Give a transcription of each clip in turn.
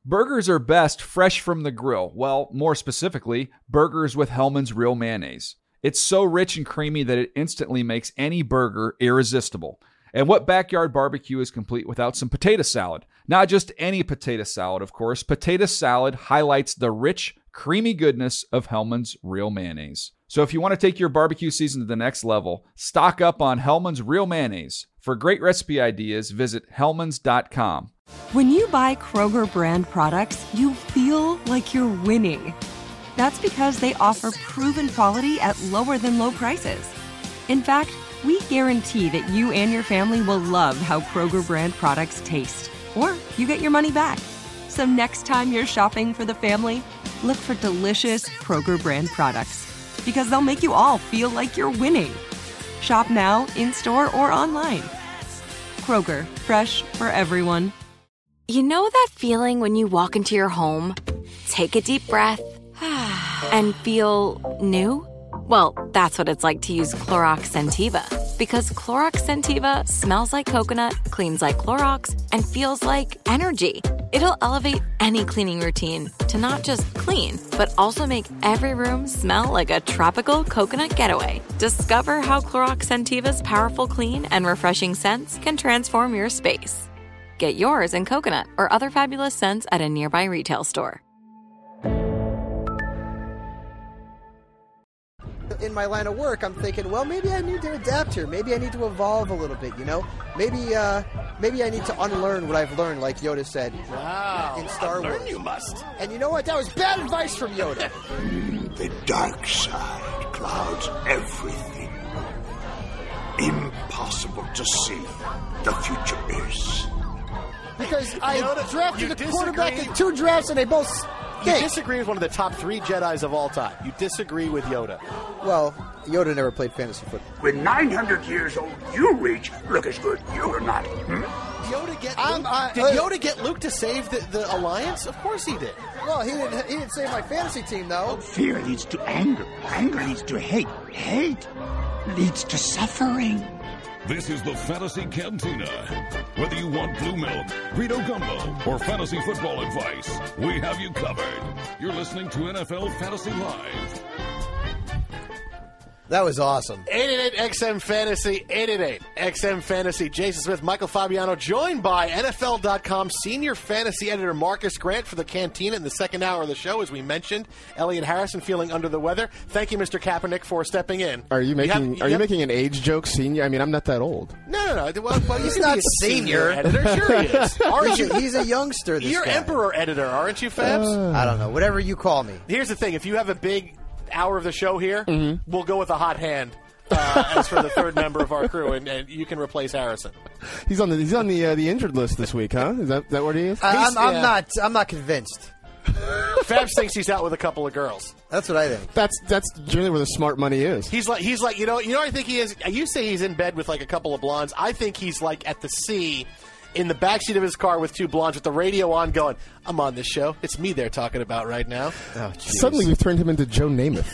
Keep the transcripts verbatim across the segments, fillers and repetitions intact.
Burgers are best fresh from the grill. Well, more specifically, burgers with Hellmann's Real Mayonnaise. It's so rich and creamy that it instantly makes any burger irresistible. And what backyard barbecue is complete without some potato salad? Not just any potato salad, of course. Potato salad highlights the rich, creamy goodness of Hellmann's Real Mayonnaise. So if you want to take your barbecue season to the next level, stock up on Hellmann's Real Mayonnaise. For great recipe ideas, visit hellmanns dot com. When you buy Kroger brand products, you feel like you're winning. That's because they offer proven quality at lower than low prices. In fact, we guarantee that you and your family will love how Kroger brand products taste, or you get your money back. So next time you're shopping for the family, look for delicious Kroger brand products, because they'll make you all feel like you're winning. Shop now, in-store, or online. Kroger, fresh for everyone. You know that feeling when you walk into your home, take a deep breath, and feel new? Well, that's what it's like to use Clorox Scentiva. Because Clorox Scentiva smells like coconut, cleans like Clorox, and feels like energy. It'll elevate any cleaning routine to not just clean, but also make every room smell like a tropical coconut getaway. Discover how Clorox Scentiva's powerful clean and refreshing scents can transform your space. Get yours in coconut or other fabulous scents at a nearby retail store. In my line of work, I'm thinking, well, maybe I need to adapt here. Maybe I need to evolve a little bit, you know? Maybe uh, maybe I need to unlearn what I've learned, like Yoda said wow. in Star unlearn Wars. You must. And you know what? That was bad advice from Yoda. The dark side clouds everything. Impossible to see. The future is. Because I Yoda, drafted you the quarterback disagree? in two drafts, and they both You stink. disagree with one of the top three Jedis of all time. You disagree with Yoda. Well, Yoda never played fantasy football. When nine hundred years old you reach, look as good you're not. Hmm? Yoda get I'm- Luke, I- did uh, Yoda get Luke to save the, the alliance? Of course he did. Well, he didn't, he didn't save my fantasy team, though. Fear leads to anger. Anger leads to hate. Hate leads to suffering. This is the Fantasy Cantina. Whether you want blue milk, Greedo Gumbo, or fantasy football advice, we have you covered. You're listening to N F L Fantasy Live. That was awesome. eight eight eight X M Fantasy, eight eight eight X M Fantasy. Jason Smith, Michael Fabiano, joined by N F L dot com senior fantasy editor Marcus Grant for the Cantina in the second hour of the show, as we mentioned. Elliot Harrison feeling under the weather. Thank you, Mister Kaepernick, for stepping in. Are you making have- you Are you have- making an age joke, senior? I mean, I'm not that old. No, no, no. Well, well, He's you can not be a senior. editor. Sure he is. Aren't He's you? a, he's a youngster, this You're guy. emperor editor, aren't you, Fabs? I don't know. Whatever you call me. Here's the thing. If you have a big hour of the show here, Mm-hmm. we'll go with a hot hand. uh, as for the third member of our crew, and, and you can replace Harrison. He's on the he's on the uh, the injured list this week, huh? Is that that what he is? I, I'm, I'm yeah. not. I'm not convinced. Fabs thinks he's out with a couple of girls. That's what I think. That's that's generally where the smart money is. He's like he's like you know you know what I think he is. You say he's in bed with like a couple of blondes. I think he's like at the sea. In the backseat of his car with two blondes with the radio on going, I'm on this show. It's me they're talking about right now. Oh, geez. Suddenly we've turned him into Joe Namath.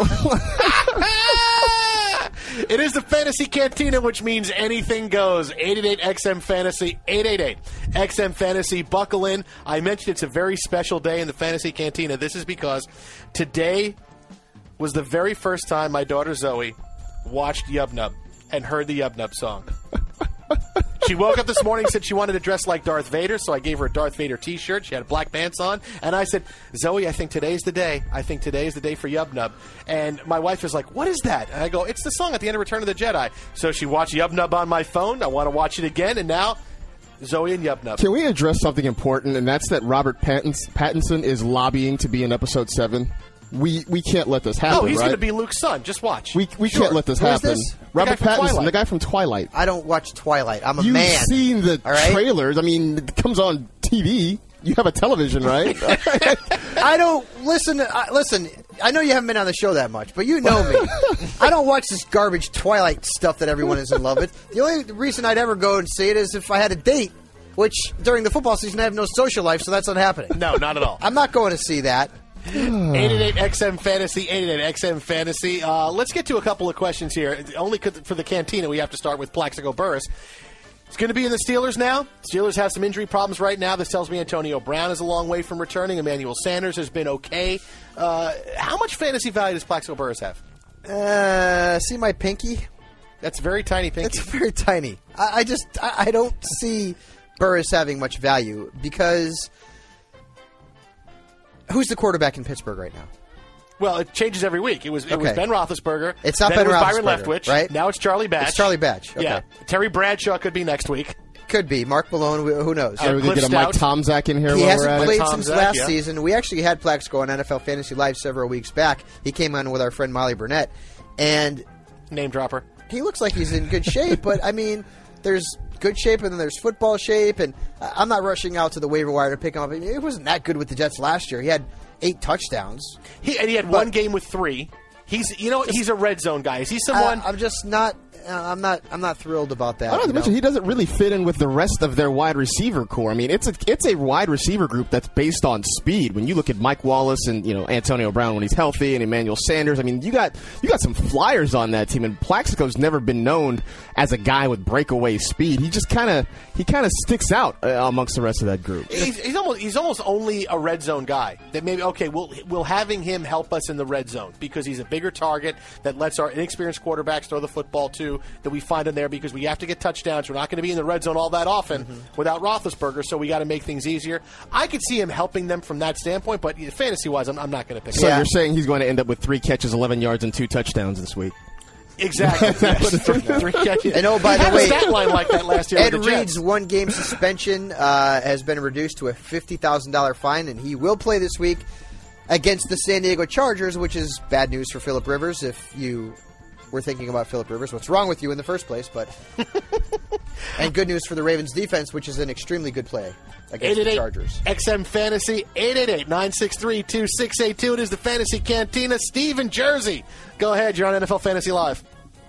It is the Fantasy Cantina, which means anything goes. eight eight eight X M Fantasy, eight eight eight X M Fantasy. Buckle in. I mentioned it's a very special day in the Fantasy Cantina. This is because today was the very first time my daughter Zoe watched Yub Nub and heard the Yub Nub song. She woke up this morning and said she wanted to dress like Darth Vader, so I gave her a Darth Vader t-shirt. She had black pants on. And I said, Zoe, I think today's the day. I think today is the day for Yub Nub. And my wife is like, what is that? And I go, it's the song at the end of Return of the Jedi. So she watched Yub Nub on my phone. I want to watch it again. And now, Zoe and Yub Nub. Can we address something important, and that's that Robert Pattins- Pattinson is lobbying to be in Episode seven? We we can't let this happen, Oh, he's right? going to be Luke's son. Just watch. We we Sure. can't let this Who is happen. this? Robert The guy from Pattinson, Twilight. the guy from Twilight. I don't watch Twilight. I'm a You've man. seen the All right? trailers. I mean, it comes on T V. You have a television, right? I don't listen. To, I, listen, I know you haven't been on the show that much, but you know me. I don't watch this garbage Twilight stuff that everyone is in love with. The only reason I'd ever go and see it is if I had a date, which during the football season I have no social life, so that's not happening. No, not at all. I'm not going to see that. eight eight eight X M Fantasy, eight eight eight X M Fantasy. Uh, let's get to a couple of questions here. Only 'cause for the Cantina, we have to start with Plaxico Burress. It's going to be in the Steelers now. Steelers have some injury problems right now. This tells me Antonio Brown is a long way from returning. Emmanuel Sanders has been okay. Uh, how much fantasy value does Plaxico Burress have? Uh, see my pinky? That's very tiny pinky. It's very tiny. I, I just I, I don't see Burress having much value because who's the quarterback in Pittsburgh right now? Well, it changes every week. It was it Okay. was Ben Roethlisberger. It's not then Ben it was Byron Roethlisberger, Leftwich. right? Now it's Charlie Batch. It's Charlie Batch. Okay. Yeah. Terry Bradshaw could be next week. Could be. Mark Malone, wh- who knows? Are we going to get a Mike Tomczak in here He while we're hasn't at played it? since Tomczak, last yeah. season. We actually had Plaxico on N F L Fantasy Live several weeks back. He came on with our friend Molly Burnett, and Name dropper. he looks like he's in good shape, but I mean, there's good shape and then there's football shape, and I- I'm not rushing out to the waiver wire to pick him up. I mean, it wasn't that good with the Jets last year. He had eight touchdowns. He and he had But- one game with three. He's you know he's a red zone guy. Is he someone? I, I'm just not. Uh, I'm not. I'm not thrilled about that. I don't have you to mention know? he doesn't really fit in with the rest of their wide receiver core. I mean, it's a it's a wide receiver group that's based on speed. When you look at Mike Wallace and you know Antonio Brown when he's healthy and Emmanuel Sanders, I mean you got you got some flyers on that team. And Plaxico's never been known as a guy with breakaway speed. He just kind of he kind of sticks out uh, amongst the rest of that group. He's, he's almost he's almost only a red zone guy. That maybe okay, we'll we'll having him help us in the red zone because he's a bigger target that lets our inexperienced quarterbacks throw the football to. That we find in there because we have to get touchdowns. We're not going to be in the red zone all that often mm-hmm. without Roethlisberger, so we got to make things easier. I could see him helping them from that standpoint, but fantasy wise, I'm, I'm not going to pick. So him. you're saying he's going to end up with three catches, eleven yards, and two touchdowns this week? Exactly. Yes. three, three catches. And oh, by he the had way, a stat line like that last year. Ed with the Jets. Reed's one-game suspension uh, has been reduced to a fifty thousand dollars fine, and he will play this week against the San Diego Chargers, which is bad news for Phillip Rivers. If you were thinking about Phillip Rivers, what's wrong with you in the first place? But and good news for the Ravens defense, which is an extremely good play against the Chargers. X M Fantasy eight eight eight, nine six three, two six eight two. It is the Fantasy Cantina. Steve in Jersey. Go ahead. You're on N F L Fantasy Live.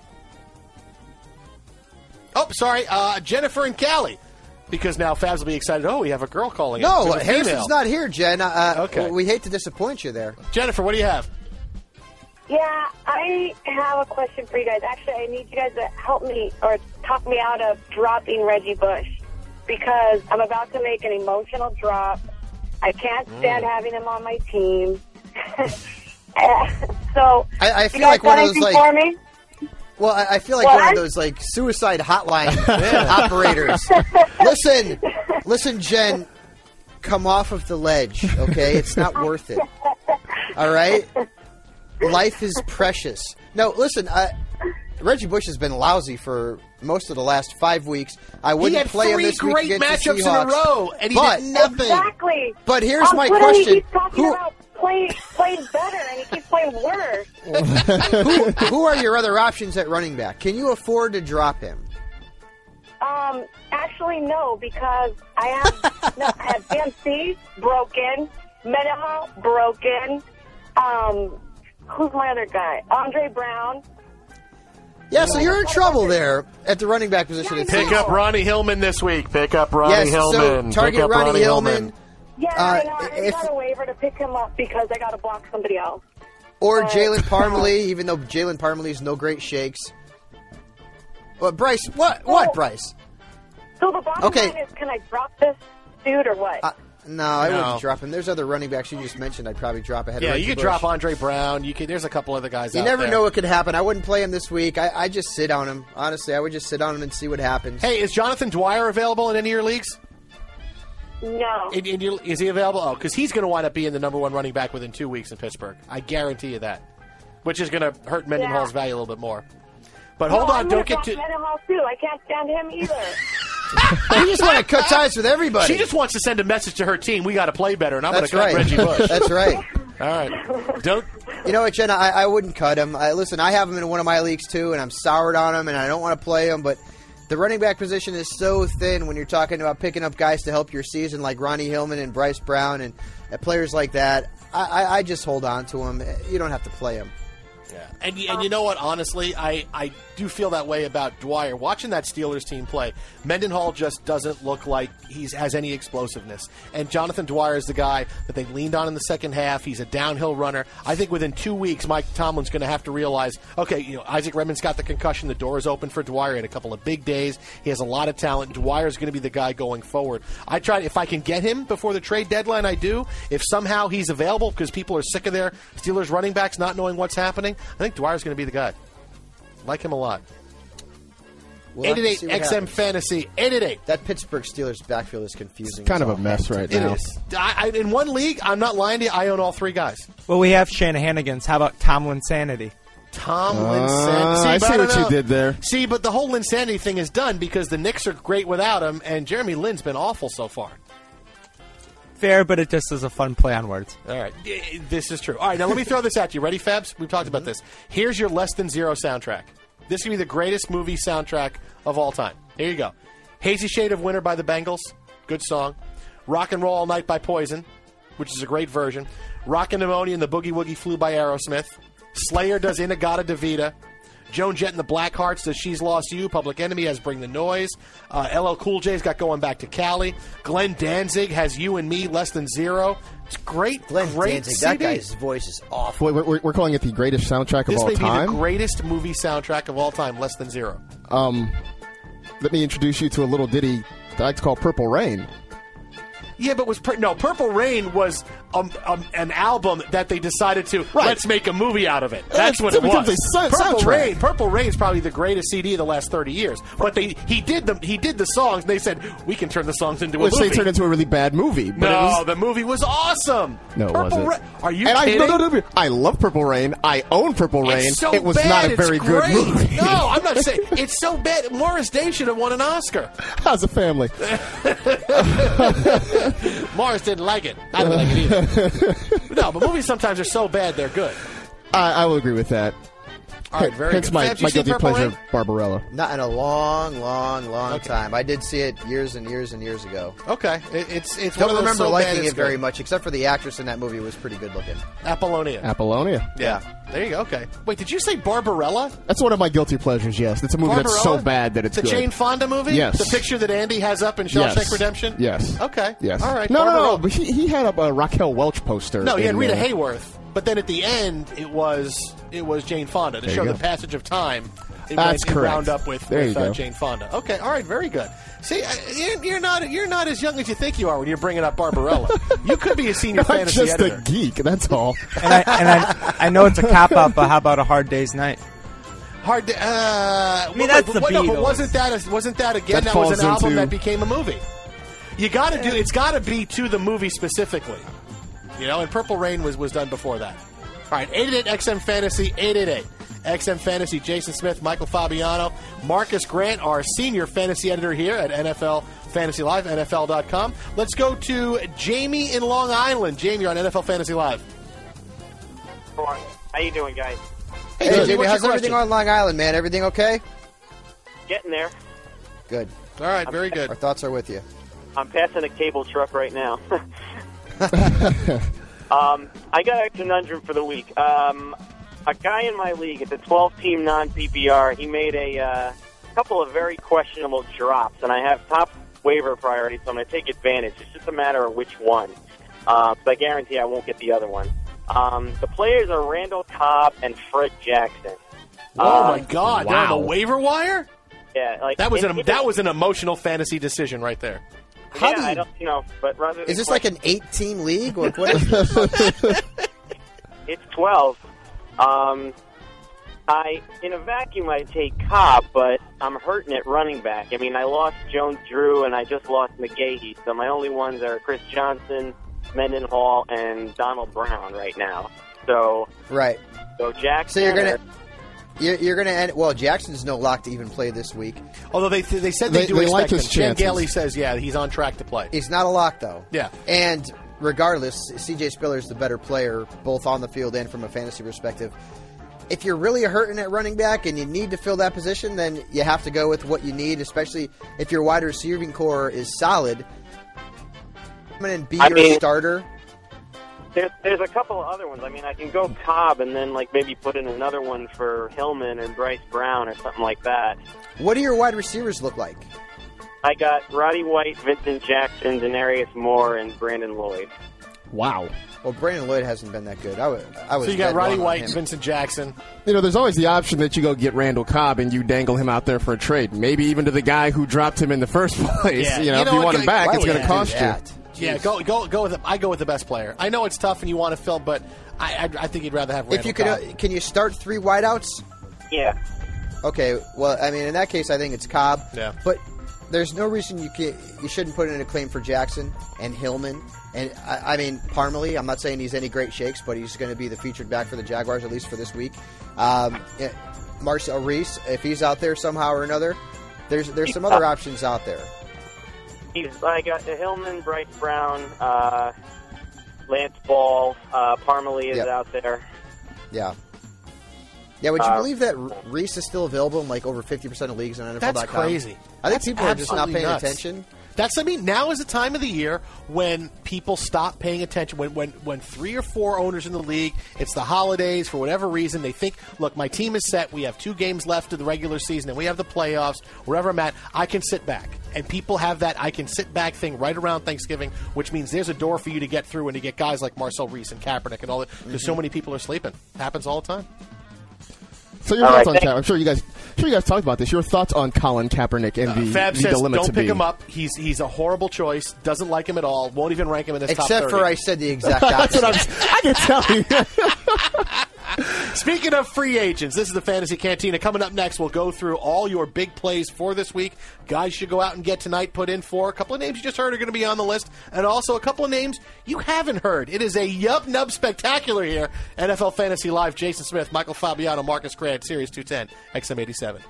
Oh, sorry. Uh, Jennifer and Callie. Because now Fabs will be excited. Oh, we have a girl calling in. No, There's a Harrison's female. not here, Jen. Uh, Okay. We hate to disappoint you there. Jennifer, what do you have? Yeah, I have a question for you guys. Actually, I need you guys to help me or talk me out of dropping Reggie Bush because I'm about to make an emotional drop. I can't stand Mm. having him on my team. so, I, I you feel guys like one got of those anything like. for me? Well, I I feel like What? one of those like suicide hotline operators. Listen, listen, Jen, come off of the ledge, okay? It's not worth it. All right? Life is precious. No, listen, I, Reggie Bush has been lousy for most of the last five weeks. I wouldn't he had play him three this week great against the matchups in Seahawks. a row, and he but, did nothing. Exactly. But here's On my Twitter, question. He keeps talking Who- about play, playing better, and he keeps playing worse. who, who are your other options at running back? Can you afford to drop him? Um, actually, no, because I have no, I have D M C broken, Menaha broken. Um, who's my other guy? Andre Brown. Yeah, so you're in trouble there at the running back position. Yeah, It I know. Pick seems. up Ronnie Hillman this week. Pick up Ronnie Yes, Hillman. so Pick target up Ronnie, Ronnie Hillman, Yeah, Uh, I know. I if- got a waiver to pick him up because I got to block somebody else. or Uh, Jalen Parmalee, even though Jalen Parmalee's no great shakes. Well, Bryce, what? What, Well- Bryce? So the bottom Okay. line is, can I drop this dude or what? Uh, no, I No. wouldn't drop him. There's other running backs you just mentioned. I'd probably drop ahead. Yeah, of Reggie you could Bush. drop Andre Brown. You could. There's a couple other guys. You out never there. know what could happen. I wouldn't play him this week. I I just sit on him. Honestly, I would just sit on him and see what happens. Hey, is Jonathan Dwyer available in any of your leagues? no. In, in your, is he available? Oh, because he's going to wind up being the number one running back within two weeks in Pittsburgh. I guarantee you that. Which is going to hurt Mendenhall's Yeah. value a little bit more. But hold No, on, I'm don't gonna get drop too. Mendenhall too. I can't stand him either. You just want to cut ties with everybody. She just wants to send a message to her team. We got to play better, and I'm going That's to cut right. Reggie Bush. That's right. All right. Don't. You know what, Jen? I, I wouldn't cut him. I, listen, I have him in one of my leagues too, and I'm soured on him, and I don't want to play him. But the running back position is so thin when you're talking about picking up guys to help your season, like Ronnie Hillman and Bryce Brown and uh, players like that. I, I, I just hold on to him. You don't have to play him. Yeah, and and you know what? Honestly, I, I do feel that way about Dwyer. Watching that Steelers team play, Mendenhall just doesn't look like he has any explosiveness. And Jonathan Dwyer is the guy that they leaned on in the second half. He's a downhill runner. I think within two weeks, Mike Tomlin's going to have to realize, okay, you know, Isaac Redman's got the concussion. The door is open for Dwyer. He had a couple of big days. He has a lot of talent. Dwyer's going to be the guy going forward. I try if I can get him before the trade deadline. I do. If somehow he's available because people are sick of their Steelers running backs not knowing what's happening, I think Dwyer's going to be the guy. Like him a lot. We'll eight eight eight X M Fantasy. eight eight eight. That Pittsburgh Steelers backfield is confusing. It's kind of a mess right It now. is. I, I, in one league, I'm not lying to you, I own all three guys. Well, we have Shanahanigans. How about Tomlin Sanity? Tomlin Uh, Sanity. I but see don't what you know. did there. See, but the whole Linsanity thing is done because the Knicks are great without him, and Jeremy Lin's been awful so far. Fair, but it just is a fun play on words. All right. This is true. All right, now let me throw this at you. Ready, Fabs? We've talked about this. Here's your Less Than Zero soundtrack. This could be the greatest movie soundtrack of all time. Here you go. Hazy Shade of Winter by the Bengals. Good song. Rock and Roll All Night by Poison, which is a great version. Rock and Pneumonia and the Boogie Woogie Flu by Aerosmith. Slayer does Inagata Davida. Joan Jett and the Blackhearts does She's Lost You. Public Enemy has Bring the Noise. Uh, L L Cool J's got Going Back to Cali. Glenn Danzig has You and Me, Less Than Zero. It's great, Glenn great Danzig, C D. that guy's voice is awful. Wait, we're, we're calling it the greatest soundtrack of This all may be time. the greatest movie soundtrack of all time, Less Than Zero. Um, let me introduce you to a little ditty that I like to call Purple Rain. Yeah, but was Pur- no Purple Rain was um, um, an album that they decided to Right. let's make a movie out of it. That's It what it becomes was. a sound- Purple soundtrack. Rain, Purple Rain is probably the greatest C D of the last thirty years. But they he did the he did the songs. And they said we can turn the songs into a Which movie. they turned into a really bad movie. But no, it was, the movie was awesome. No, it Purple wasn't. Rain. Are you and kidding? I, no, no, no, no. I love Purple Rain. I own Purple Rain. It's so it was bad, not a it's very great. good movie. No, I'm not saying it's so bad. Morris Day should have won an Oscar. How's a family? Morris didn't like it. I didn't like it either. No, but movies sometimes are so bad they're good. I, I will agree with that. All right, very Hence good. my, Fabs, you my seen guilty Purple pleasure Rain? of Barbarella. Not in a long, long, long Okay. time. I did see it years and years and years ago. Okay, it, it's it's Don't one of those remember so bad liking it's it very good. much, except for the actress in that movie was pretty good looking. Apollonia. Apollonia. Yeah, there you go. Okay, wait, did you say Barbarella? That's one of my guilty pleasures, yes. It's a movie that's so Barbarella? bad that it's the good. Jane Fonda movie. Yes. The picture that Andy has up in Shawshank Yes. Redemption. Yes. Okay. Yes. All right. No, no, no. Barbarella. But he, he had a, a Raquel Welch poster. No, he had in, Rita uh, Hayworth, but then at the end it was it was Jane Fonda to There show you the go. passage of time. It That's went, it correct. wound up with, There with you uh, go. Jane Fonda. Okay, all right, very good. See, uh, you're, you're not you're not as young as you think you are when you're bringing up Barbarella. You could be a senior I'm fantasy just editor. a geek, that's all. And I and I, I know it's a cop out, but how about A Hard Day's Night? Hard to. Uh, I mean, that's the no, but Beatles. wasn't that a, wasn't that again? That That, was falls an album into- that became a movie. You got to do. It's got to be to the movie specifically. You know, and Purple Rain was was done before that. All right, eight eight eight X M Fantasy, eight eight eight X M Fantasy. Jason Smith, Michael Fabiano, Marcus Grant, our senior fantasy editor here at N F L Fantasy Live, N F L dot com. Let's go to Jamie in Long Island. Jamie, you're on N F L Fantasy Live. How you doing, guys? Hey, Jamie, Jamie, what's how's your everything question? on Long Island, man? Everything okay? Getting there. Good. All right, very good. Our thoughts are with you. I'm passing a cable truck right now. um, I got a conundrum for the week. Um, a guy in my league, it's a twelve-team non-P P R. He made a uh, couple of very questionable drops, and I have top waiver priority, so I'm going to take advantage. It's just a matter of which one. Uh, but I guarantee I won't get the other one. Um, the players are Randall Cobb and Fred Jackson. Oh Uh, my God! They're on the waiver wire. Yeah, like That was and an that was an emotional fantasy decision right there. How yeah, do you- I don't, you know, but rather than Is this like an eight-team league? What, what is this? It's twelve. Um, I in a vacuum I take Cobb, but I'm hurting at running back. I mean, I lost Jones Drew and I just lost McGahee, so my only ones are Chris Johnson, Mendenhall, and Donald Brown right now. So, Right. so Jackson. So you're gonna or- you're, you're gonna end. Well, Jackson's no lock to even play this week. Although they they said they, They- do they expect like his him. Chan chances. Gailey says yeah he's on track to play. He's not a lock though. Yeah. And regardless, C J Spiller's the better player, both on the field and from a fantasy perspective. If you're really hurting at running back and you need to fill that position, then you have to go with what you need, especially if your wide receiving core is solid. Come in and be I your mean- starter. There's, there's a couple of other ones. I mean, I can go Cobb and then like maybe put in another one for Hillman and Bryce Brown or something like that. What do your wide receivers look like? I got Roddy White, Vincent Jackson, Denarius Moore, and Brandon Lloyd. Wow. Well, Brandon Lloyd hasn't been that good. I was, I was so you got dead Roddy wrong on White, him. Vincent Jackson. You know, there's always the option that you go get Randall Cobb and you dangle him out there for a trade. Maybe even to the guy who dropped him in the first place. Yeah. You know, You if know you what, want him back, why it's would going to you cost do you. that? Yeah, go go go with. The, I go with the best player. I know it's tough and you want to fill, but I I, I think you'd rather have Randall If you could, Cobb. uh, can you start three wideouts? Yeah. Okay. Well, I mean, in that case, I think it's Cobb. Yeah. But there's no reason you can, you shouldn't put in a claim for Jackson and Hillman. And I, I mean, Parmalee. I'm not saying he's any great shakes, but he's going to be the featured back for the Jaguars at least for this week. Um, yeah, Marcel Reese, if he's out there somehow or another, there's there's some other options out there. He's, I got the Hillman, Bryce Brown, uh, Lance Ball, uh, Parmalee is Yep. out there. Yeah. Yeah, would you Uh, believe that Reese is still available in like over fifty percent of leagues on N F L dot com? That's crazy. I think That's people are just not absolutely paying nuts. attention. That's I mean, now is the time of the year when people stop paying attention. When when when three or four owners in the league, it's the holidays for whatever reason. They think, look, my team is set. We have two games left of the regular season, and we have the playoffs. Wherever I'm at, I can sit back. And people have that I can sit back thing right around Thanksgiving, which means there's a door for you to get through and to get guys like Marcel Reese and Kaepernick and all that. Because so many people are sleeping. Happens all the time. So your All thoughts right, on thank- Kaepernick? I'm sure you guys, I'm sure you guys talked about this. Your thoughts on Colin Kaepernick and the, Fab the says, dilemma don't to pick be. him up. He's he's a horrible choice. Doesn't like him at all. Won't even rank him in his top Except thirty. for I said the exact That's opposite. what I'm, I can tell you. Speaking of free agents, this is the Fantasy Cantina. Coming up next, we'll go through all your big plays for this week. Guys should go out and get tonight put in for. A couple of names you just heard are going to be on the list, and also a couple of names you haven't heard. It is a Yub Nub Spectacular here. N F L Fantasy Live, Jason Smith, Michael Fabiano, Marcus Grant, Series two ten, X M eighty-seven.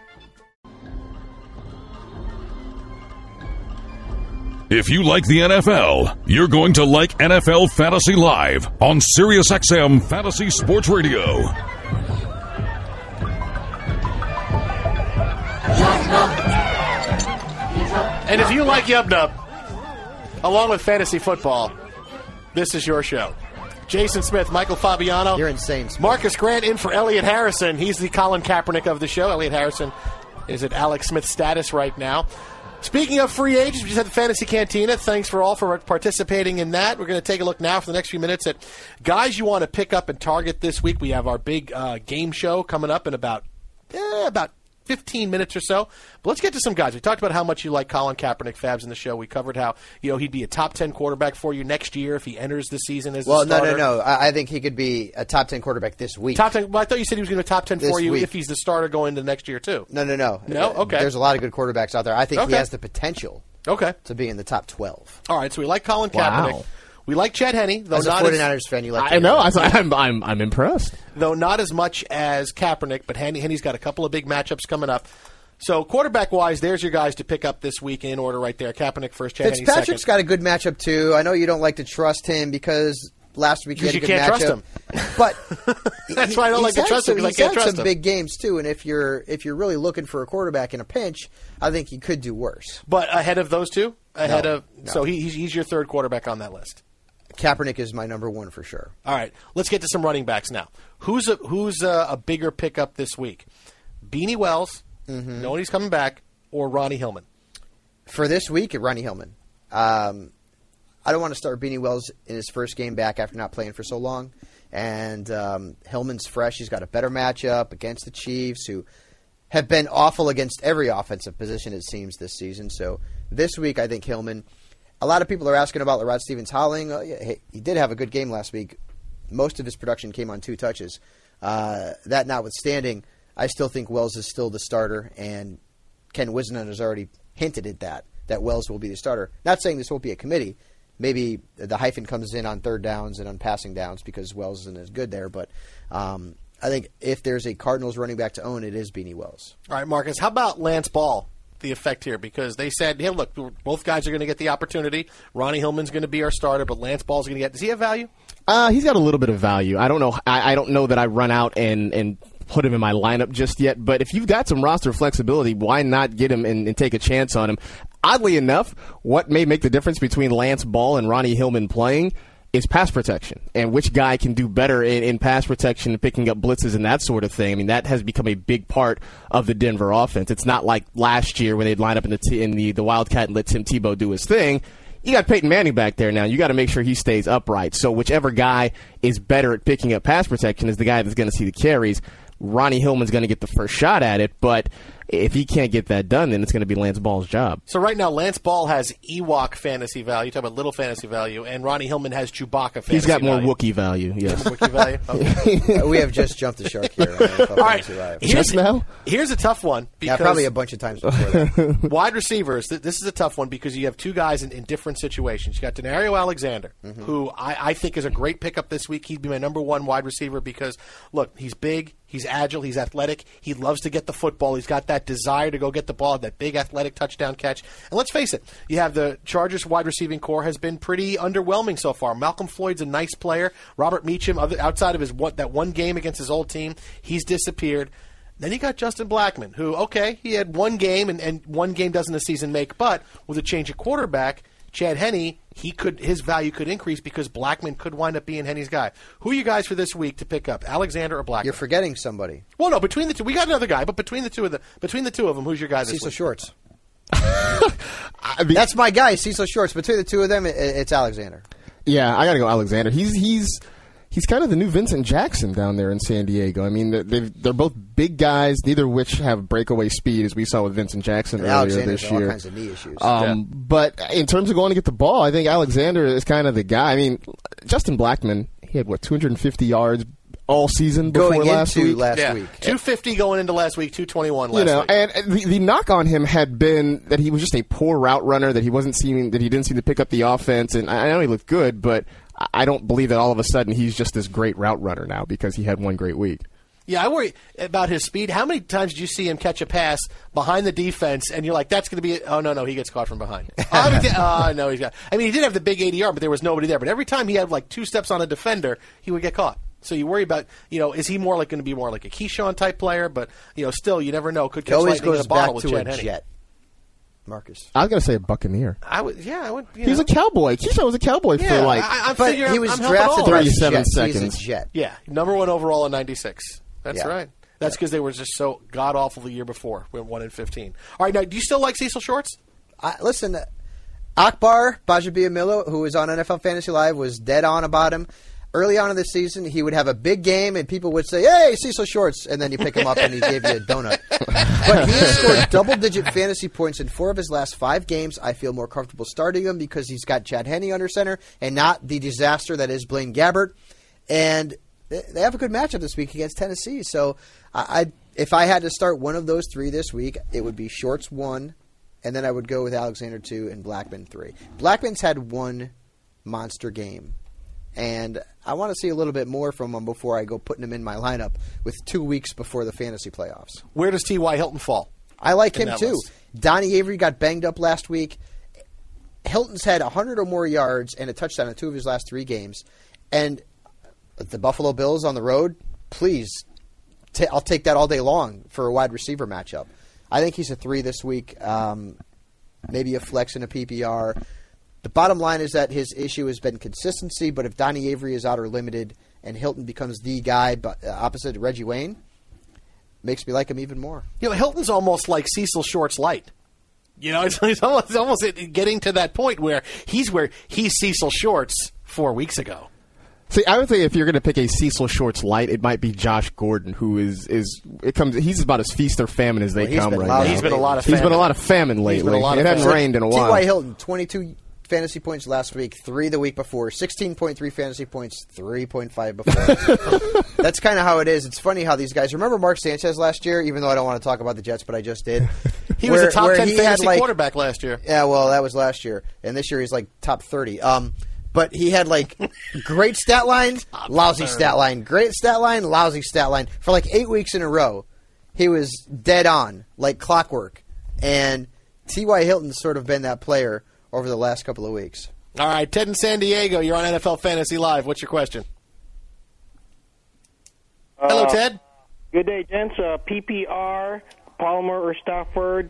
If you like the N F L, you're going to like N F L Fantasy Live on SiriusXM Fantasy Sports Radio. And if you like Yub Nub, along with fantasy football, this is your show. Jason Smith, Michael Fabiano. You're insane, Smith. Marcus Grant in for Elliot Harrison. He's the Colin Kaepernick of the show. Elliot Harrison is at Alex Smith status right now. Speaking of free agents, we just had the Fantasy Cantina. Thanks for all for participating in that. We're going to take a look now for the next few minutes at guys you want to pick up and target this week. We have our big uh, game show coming up in about eh, about fifteen minutes or so. But let's get to some guys. We talked about how much you like Colin Kaepernick, Fabs, in the show. We covered how you know he'd be a top ten quarterback for you next year if he enters the season as Well, a no, starter. no, no. I, I think he could be a top ten quarterback this week. Top ten. Well, I thought you said he was going to be top ten This for you week. if he's the starter going into next year too. No, no, no. No? Okay. There's a lot of good quarterbacks out there. I think he Okay. has the potential Okay. to be in the top twelve. All right. So we like Colin Wow. Kaepernick. We like Chad Henne, though As a not as, 49ers fan, you like I know. I, I'm, I'm, I'm impressed. though not as much as Kaepernick, but Henne, Henne's got a couple of big matchups coming up. So quarterback-wise, there's your guys to pick up this week in order right there. Kaepernick first, Chad Henne second. Fitzpatrick's got a good matchup, too. I know you don't like to trust him because last week he had a Because good you can't matchup. trust But That's why I don't he's like to had trust him, some- 'cause I he's can't had trust some him. big games, too, and if you're if you're really looking for a quarterback in a pinch, I think he could do worse. But ahead of those two? Ahead No, of no. So he, he's, he's your third quarterback on that list. Kaepernick is my number one for sure. All right, let's get to some running backs now. Who's a, who's a, a bigger pickup this week? Beanie Wells, Mm-hmm. knowing he's coming back, or Ronnie Hillman? For this week, Ronnie Hillman. Um, I don't want to start Beanie Wells in his first game back after not playing for so long. And um, Hillman's fresh. He's got a better matchup against the Chiefs, who have been awful against every offensive position, it seems, this season. So this week, I think Hillman. A lot of people are asking about Larod Stevens-Howling. Uh, yeah, he, he did have a good game last week. Most of his production came on two touches. Uh, that notwithstanding, I still think Wells is still the starter, and Ken Wisnan has already hinted at that, that Wells will be the starter. Not saying this won't be a committee. Maybe the hyphen comes in on third downs and on passing downs because Wells isn't as good there. But um, I think if there's a Cardinals running back to own, it is Beanie Wells. All right, Marcus, how about Lance Ball, the effect here? Because they said, hey, look, both guys are going to get the opportunity. Ronnie Hillman's going to be our starter, but Lance Ball's going to get – does he have value? Uh, he's got a little bit of value. I don't know. I, I don't know that I run out and, and put him in my lineup just yet. But if you've got some roster flexibility, why not get him and, and take a chance on him? Oddly enough, what may make the difference between Lance Ball and Ronnie Hillman playing is pass protection, and which guy can do better in, in pass protection, picking up blitzes and that sort of thing. I mean, that has become a big part of the Denver offense. It's not like last year when they'd line up in the t- in the, the Wildcat and let Tim Tebow do his thing. You got Peyton Manning back there now. You got to make sure he stays upright. So whichever guy is better at picking up pass protection is the guy that's going to see the carries. Ronnie Hillman's going to get the first shot at it, but if he can't get that done, then it's going to be Lance Ball's job. So right now, Lance Ball has Ewok fantasy value. Talk about little fantasy value, and Ronnie Hillman has Chewbacca fantasy value. He's got more value. Wookiee value, yes. Wookiee value? Okay. We have just jumped the shark here. All right. Here's, Just now? Here's a tough one. Yeah, Because probably a bunch of times before that. wide receivers, th- this is a tough one because you have two guys in, in different situations. You got Denario Alexander, Mm-hmm. who I, I think is a great pickup this week. He'd be my number one wide receiver because, look, he's big, he's agile, he's athletic, he loves to get the football, he's got that desire to go get the ball, that big athletic touchdown catch. And let's face it, you have the Chargers wide receiving core has been pretty underwhelming so far. Malcolm Floyd's a nice player. Robert Meacham, other, outside of his one, that one game against his old team, he's disappeared. Then you got Justin Blackman, who, okay, he had one game, and, and one game doesn't a season make, but with a change of quarterback, Chad Henne, he could his value could increase because Blackman could wind up being Henne's guy. Who are you guys for this week to pick up, Alexander or Blackman? You're forgetting somebody. Well, no, between the two, we got another guy, but between the two of the between the two of them, who's your guy this Cecil week? Shorts. I mean, That's my guy, Cecil Shorts. Between the two of them, it, it's Alexander. Yeah, I got to go Alexander. He's he's he's kind of the new Vincent Jackson down there in San Diego. I mean, they're, they're both big guys, neither of which have breakaway speed, as we saw with Vincent Jackson And earlier Alexander's this got all year. kinds of knee issues. Um, Yeah. But in terms of going to get the ball, I think Alexander is kind of the guy. I mean, Justin Blackman, he had, what, two hundred fifty yards all season before Going last into week? last Yeah, week. two fifty going into last week, two twenty-one last You know, week. and the, the knock on him had been that he was just a poor route runner, that he wasn't seeming, that he didn't seem to pick up the offense. And I know he looked good, but I don't believe that all of a sudden he's just this great route runner now because he had one great week. Yeah, I worry about his speed. How many times did you see him catch a pass behind the defense, and you're like, that's going to be it. Oh, no, no, he gets caught from behind. Oh, uh, no, he's got. I mean, he did have the big eighty yard, but there was nobody there. But every time he had like two steps on a defender, he would get caught. So you worry about, you know, is he more like going to be more like a Keyshawn type player? But, you know, still, you never know. Could It catch always lightning in goes a bottle back with to Chad a Henne. jet. Marcus. I was going to say a Buccaneer. I would, yeah, I would. You He was know. a cowboy. Keyshawn was a cowboy Yeah, for like I, I'm But figuring he I'm- was I'm helping drafted all by of the us. thirty-seven Jets. He's seconds. a jet. Yeah, number one overall in ninety-six. That's Yeah. right. That's because they were just so god awful the year before. We went one in fifteen. All right, now do you still like Cecil Shorts? I, listen, uh, Akbar Bajabiamilo, who was on N F L Fantasy Live, was dead on about him. Early on in the season, he would have a big game, and people would say, hey, Cecil Shorts, and then you pick him up, and he gave you a donut. But he has scored double-digit fantasy points in four of his last five games. I feel more comfortable starting him because he's got Chad Henne under center and not the disaster that is Blaine Gabbert. And they have a good matchup this week against Tennessee. So I, I, if I had to start one of those three this week, it would be Shorts one, and then I would go with Alexander two and Blackman three. Blackman's had one monster game. And I want to see a little bit more from him before I go putting him in my lineup with two weeks before the fantasy playoffs. Where does T Y. Hilton fall? I like in him that too. list? Donnie Avery got banged up last week. Hilton's had one hundred or more yards and a touchdown in two of his last three games. And the Buffalo Bills on the road, please, t- I'll take that all day long for a wide receiver matchup. I think he's a three this week, um, maybe a flex in a P P R. The bottom line is that his issue has been consistency, but if Donnie Avery is out or limited and Hilton becomes the guy but, uh, opposite Reggie Wayne, makes me like him even more. You know, Hilton's almost like Cecil Shorts light. You know, it's, it's almost, it's almost getting to that point where he's where he's Cecil Shorts four weeks ago. See, I would say if you're going to pick a Cecil Shorts light, it might be Josh Gordon, who is is it comes. He's about as feast or famine as they Well, he's come been right lousy now. He's been a lot of He's famine. been a lot of famine lately. been a lot it of hasn't famine. rained in a T Y. while. Hilton, twenty-two fantasy points last week, three the week before, sixteen point three fantasy points, three point five before. That's kind of how it is. It's funny how these guys, remember Mark Sanchez last year, even though I don't want to talk about the Jets, but I just did. He was Where- a top where ten he had, fantasy like- quarterback last year. Yeah, well, that was last year. And this year he's like top thirty. Um, but he had like great stat line, lousy stat line, great stat line, lousy stat line. For like eight weeks in a row, he was dead on, like clockwork. And T Y. Hilton's sort of been that player over the last couple of weeks. All right, Ted in San Diego, you're on N F L Fantasy Live. What's your question? Hello, Uh, Ted. Good day, gents. Uh, P P R, Palmer or Stafford,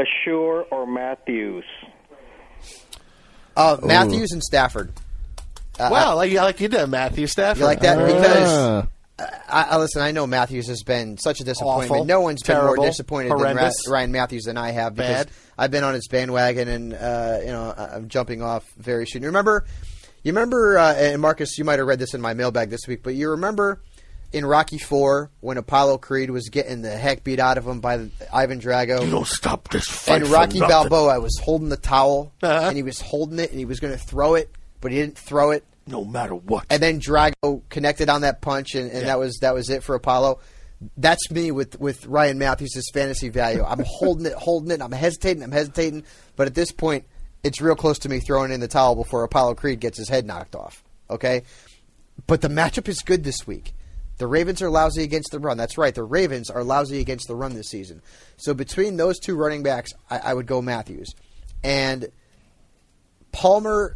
LeSure or Matthews? Uh, Matthews and Stafford. Uh, Well, like, like you did, Matthew Stafford. You like that? Ah. Because, I, I listen, I know Matthews has been such a disappointment. Awful. No one's Terrible. been more disappointed Horrendous. than Ra- Ryan Matthews than I have because Bad. I've been on his bandwagon and, uh, you know, I- I'm jumping off very soon. You remember, you remember, uh, and Marcus, you might have read this in my mailbag this week, but you remember in Rocky four when Apollo Creed was getting the heck beat out of him by the, Ivan Drago? You don't stop this fight And for Rocky nothing. Balboa was holding the towel, Uh-huh. and he was holding it, and he was going to throw it, but he didn't throw it. No matter what. And then Drago connected on that punch, and, and Yeah. that was that was it for Apollo. That's me with, with Ryan Matthews' fantasy value. I'm holding it, holding it. I'm hesitating, I'm hesitating. But at this point, it's real close to me throwing in the towel before Apollo Creed gets his head knocked off. Okay? But the matchup is good this week. The Ravens are lousy against the run. That's right. The Ravens are lousy against the run this season. So between those two running backs, I, I would go Matthews. And Palmer,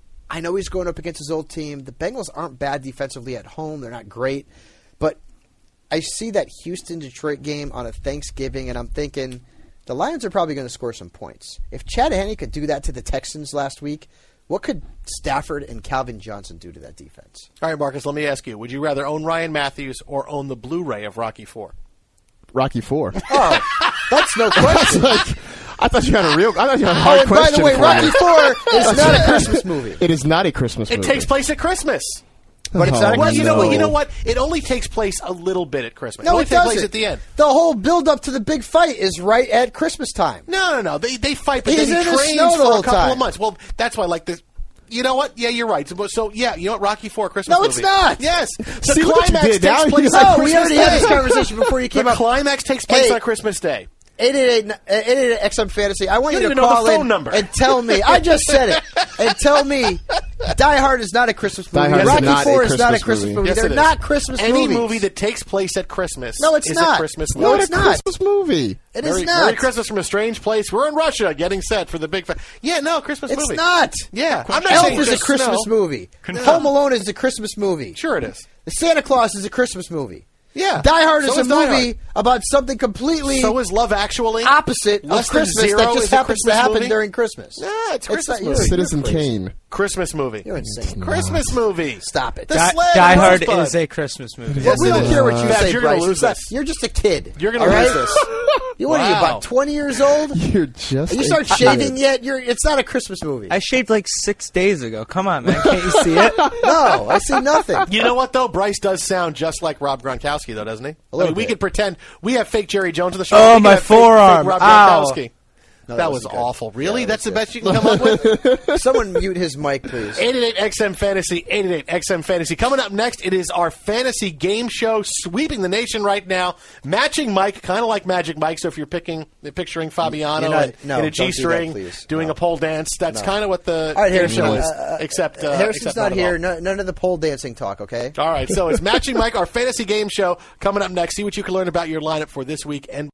I know he's going up against his old team. The Bengals aren't bad defensively at home. They're not great. But I see that Houston-Detroit game on a Thanksgiving, and I'm thinking the Lions are probably going to score some points. If Chad Henne could do that to the Texans last week, what could Stafford and Calvin Johnson do to that defense? All right, Marcus, let me ask you. Would you rather own Ryan Matthews or own the Blu-ray of Rocky four? Rocky four. Oh, that's no question. Like, I thought you had a real. I thought you had a Oh, hard and by question the way, for Rocky me. four is not a Christmas movie. It is not a Christmas It movie. takes place at Christmas. But it's not a Well, Christmas you know what? movie. You know what? It only takes place a little bit at Christmas. No, only it takes doesn't. place at the end. The whole build-up to the big fight is right at Christmas time. No, no, no. They they fight, but He's then in he the trains snow the for whole a couple time. of months. Well, that's why, like this. You know what? Yeah, you're right. So, so yeah, you know what? Rocky four Christmas No, movie. it's not. Yes, the See what you climax did takes now? place You- on No, we Christmas already Day. had this conversation before you came the up. climax takes place Hey. on Christmas Day. eight eight eight eight eight X M Fantasy. I want You you, don't to even know call the phone in number. and tell me. I just said it. And tell me, Die Hard is not a Christmas movie. Die Hard is Rocky not a Four is not a Christmas Christmas movie. movie. Yes, They're it is. not Christmas Any movies. movie that takes place at Christmas No, it's is not. a Christmas No, movie. it's What a not. Christmas movie. It is Merry, not. Merry Christmas from a strange place. We're in Russia, getting set for the big. Fa- yeah, no Christmas It's movie. not. Yeah, I'm not Elf saying is a just Christmas snow. movie. Confirmed. Home Alone is a Christmas movie. Sure, it is. The Santa Claus is a Christmas movie. Yeah, Die Hard So is a is Die movie Hard. about something completely So is Love Actually opposite Less of Than Christmas Zero that is just a happens to Christmas happen movie? during Christmas. Nah, it's a Christmas not- movie. you're- Citizen you're crazy. Kane. Christmas movie. You're insane. Christmas movie. Stop it. The Die, sled Die and Hard Rosebud. is a Christmas movie. Yes, we it don't is. care what you Babs, say, you're gonna Bryce. lose Stop. this. You're just a kid. You're gonna all lose right? this. You what are you, Wow. about twenty years old? You're just. You a start kid. shaving yet? You're. It's not a Christmas movie. I shaved like six days ago. Come on, man. Can't you see it? No, I see nothing. You know what though? Bryce does sound just like Rob Gronkowski, though, doesn't he? I little mean, we bit. could pretend we have fake Jerry Jones on the show. Oh, We could my have fake- forearm. Fake Rob Ow. Gronkowski. No, that that was wasn't good. awful. Really? Yeah, That's the that was best you can come up with? Someone mute his mic, please. eight eight eight X M Fantasy, eight eight eight X M Fantasy. Coming up next, it is our fantasy game show sweeping the nation right now. Matching Mike, kind of like Magic Mike. So if you're picking, picturing Fabiano You're not- in, no, in a don't do that, G-string please. doing No. a pole dance, that's No. kind of what the All right, game Harrison. show is. uh, except uh, Harrison's except not at here. all. No, none of the pole dancing talk. Okay. All right, so it's Matching Mike, our fantasy game show, coming up next. See what you can learn about your lineup for this week and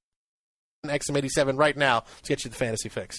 X M eighty-seven right now. Let's get you the fantasy fix.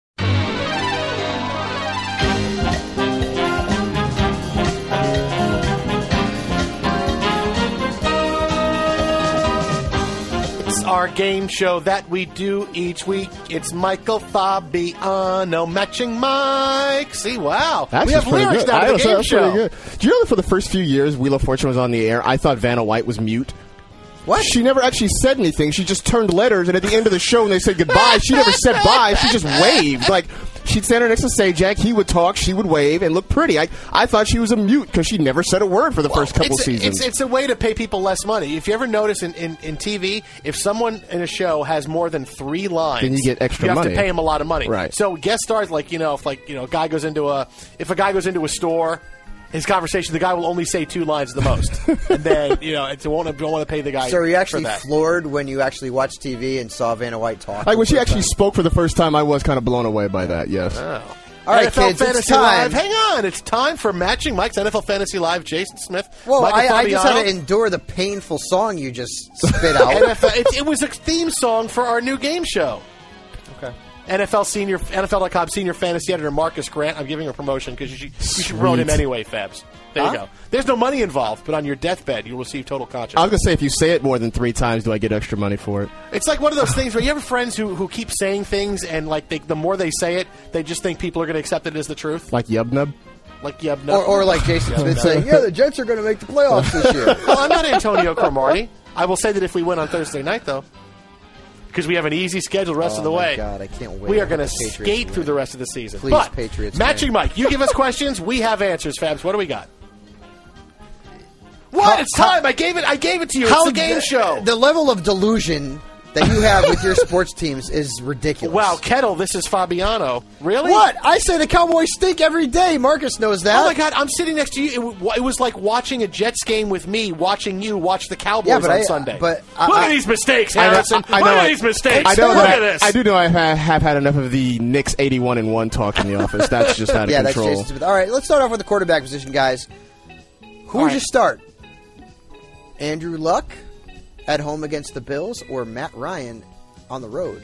It's our game show that we do each week. It's Michael Fabiano, Matching Mike. See, wow. Actually, we have it's pretty lyrics good. now I to the was- game that's show. pretty good. Do you know that for the first few years Wheel of Fortune was on the air, I thought Vanna White was mute? What? She never actually said anything. She just turned letters, and at the end of the show, when they said goodbye, she never said bye. She just waved. Like, she'd stand her next to Sajak, he would talk, she would wave, and look pretty. I, I thought she was a mute because she never said a word for the first couple it's a, seasons. It's, it's a way to pay people less money. If you ever notice in, in, in T V, if someone in a show has more than three lines, Then you get extra you have money. to pay him a lot of money. Right. So guest stars, like you know, if like you know, a guy goes into a if a guy goes into a store. His conversation, the guy will only say two lines the most, and then you know, it's, won't don't want to pay the guy. So were you for actually that. floored when you actually watched T V and saw Vanna White talk? like, when for she the actually first time? spoke for the first time, I was kind of blown away by that, yes. Oh. All right, N F L kids, it's Fantasy time. Live. Hang on, it's time for Matching Mike's N F L Fantasy Live. Jason Smith. Well, Michael I, I just had Fabiano. to endure the painful song you just spit out. N F L, it, it was a theme song for our new game show. Okay. N F L senior N F L dot com senior fantasy editor Marcus Grant. I'm giving him a promotion because you should, you should promote him Sweet. anyway, Fabs. There Huh? you go. There's no money involved, but on your deathbed, you'll receive total consciousness. I was going to say, if you say it more than three times, do I get extra money for it? It's like one of those things where you have friends who, who keep saying things, and like they, the more they say it, they just think people are going to accept it as the truth. Like Yubnub? Like you have no, or, or like Jason Yeah, Smith no. saying, yeah, the Jets are going to make the playoffs this year. Well, I'm not Antonio Cromartie. I will say that if we win on Thursday night, though, because we have an easy schedule the rest Oh, of the my way. God, I can't wait. We are I going to hope the Patriots skate win. through the rest of the season. Please, but Patriots matching win. Mike, you give us questions, we have answers, Fabs. What do we got? What? How- it's time. I gave it. I gave it to you. It's the game the, show. The level of delusion that you have with your sports teams is ridiculous. Wow, Kettle, this is Fabiano. Really? What? I say the Cowboys stink every day. Marcus knows that. Oh my God! I'm sitting next to you. It, w- it was like watching a Jets game with me, watching you watch the Cowboys Yeah, but on I- Sunday. but I- look I- at these mistakes, I know- Harrison. I know look at I- these mistakes. I know look that at this. I do know I ha- have had enough of the Knicks eighty-one and one talk in the office. That's just out of yeah, control. that's Jason Smith. All right, let's start off with the quarterback position, guys. Who All would right. you start? Andrew Luck at home against the Bills, or Matt Ryan on the road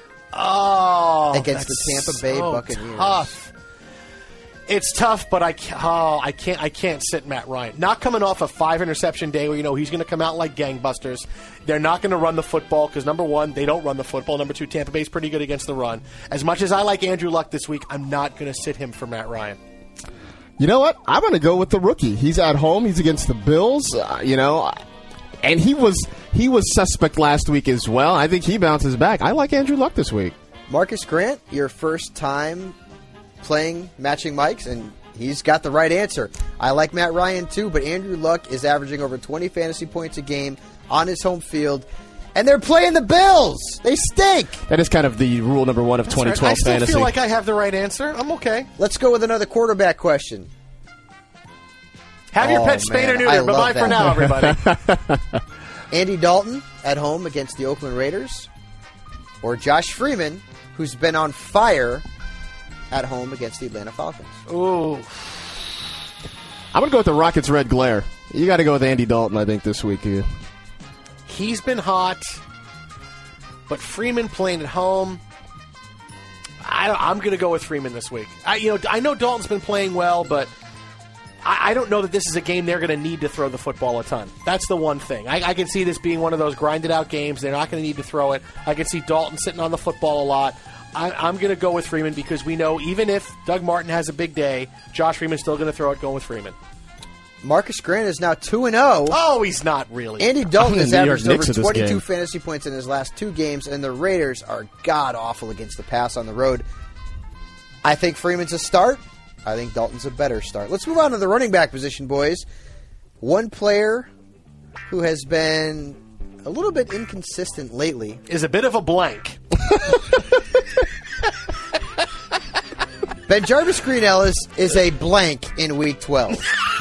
Oh, against the that's Tampa Bay so Buccaneers? Tough. It's tough, but I can't, oh, I can't. I can't sit Matt Ryan. Not coming off a five interception day where you know he's going to come out like gangbusters. They're not going to run the football because number one, they don't run the football. Number two, Tampa Bay's pretty good against the run. As much as I like Andrew Luck this week, I'm not going to sit him for Matt Ryan. You know what? I'm going to go with the rookie. He's at home. He's against the Bills. Uh, you know, and he was he was suspect last week as well. I think he bounces back. I like Andrew Luck this week. Marcus Grant, your first time playing Matching Mikes, and he's got the right answer. I like Matt Ryan too, but Andrew Luck is averaging over twenty fantasy points a game on his home field, and they're playing the Bills. They stink. That is kind of the rule number one of That's twenty twelve right. I still fantasy. feel like I have the right answer. I'm okay. Let's go with another quarterback question. Have your Oh, pet spayed or man, I neutered. Bye bye love for that. now, everybody. Andy Dalton at home against the Oakland Raiders, or Josh Freeman, who's been on fire at home against the Atlanta Falcons. Ooh. I'm going to go with the Rockets' red glare. You got to go with Andy Dalton, I think, this week. Yeah. He's been hot, but Freeman playing at home. I, I'm going to go with Freeman this week. I, you know, I know Dalton's been playing well, but I, I don't know that this is a game they're going to need to throw the football a ton. That's the one thing. I, I can see this being one of those grinded out games. They're not going to need to throw it. I can see Dalton sitting on the football a lot. I, I'm going to go with Freeman because we know even if Doug Martin has a big day, Josh Freeman's still going to throw it. Going with Freeman. Marcus Grant is now two and zero. Oh, he's not really. Andy Dalton I'm has the New York averaged Knicks over of this twenty-two game. fantasy points in his last two games, and the Raiders are god awful against the pass on the road. I think Freeman's a start. I think Dalton's a better start. Let's move on to the running back position, boys. One player who has been a little bit inconsistent lately Is a bit of a blank. Ben Jarvis Green Ellis is a blank in Week twelve.